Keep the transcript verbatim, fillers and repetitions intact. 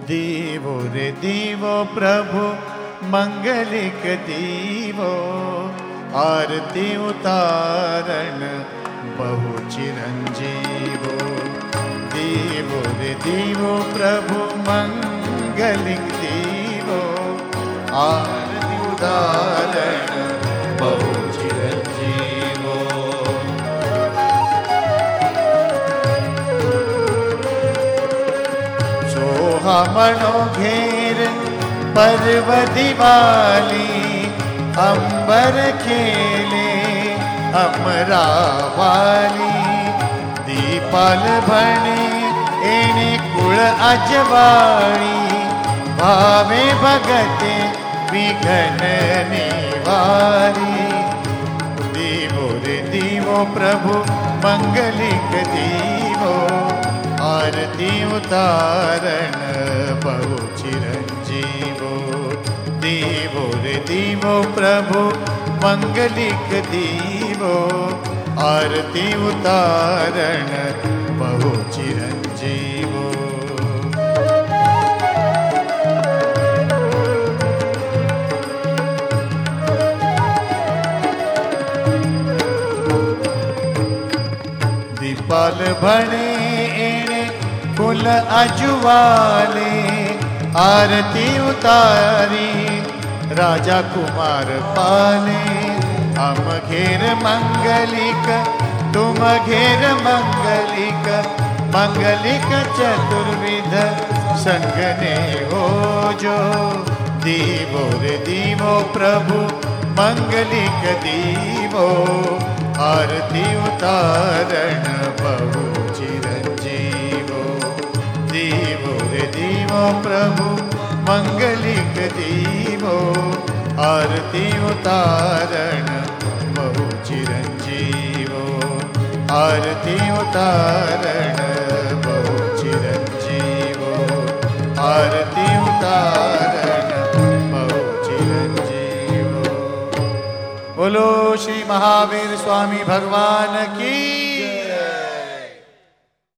दीवो रे दीवो प्रभु मंगलिक दीवो, आरती उतारण बहु चिरंजीवो। दीवो रे दीवो प्रभु मंगलिक दीवो, आरती उतारण बहु चिरंजीवो। सोहामणो घेर पर्व दिवाली, अंबर खेले अमरावाली। दीपाल भणे एने कुळ अजवाळी, भावे भगते विघ्न निवारी। दीवो रे दीवो प्रभु मंगलिक दीवो, आरती उतारण बहु चिरंजीवो। दीवो रे दीवो प्रभु मंगलिक दीवो, आरती उतारण बहु चिरंजीवो। दीपाल भणे एणे कुल अजुवाले, आरती उतारी राजा कुमार पाले। हम घेर मंगलिक तुम घेर मंगलिक, मंगलिक चतुर्विध संगने हो जो। दीवो रे दीवो प्रभु मंगलिक दीवो, आरती उतारण बहु चिरंजीवो। दीवो रे दीवो प्रभु मंगलिक दीवो, आरती उतारण बहु चिरंजीवो। आरती उतारण बहु चिरंजीवो, आरती उतारण बहु चिरंजीवो। बोलो श्री महावीर स्वामी भगवान की।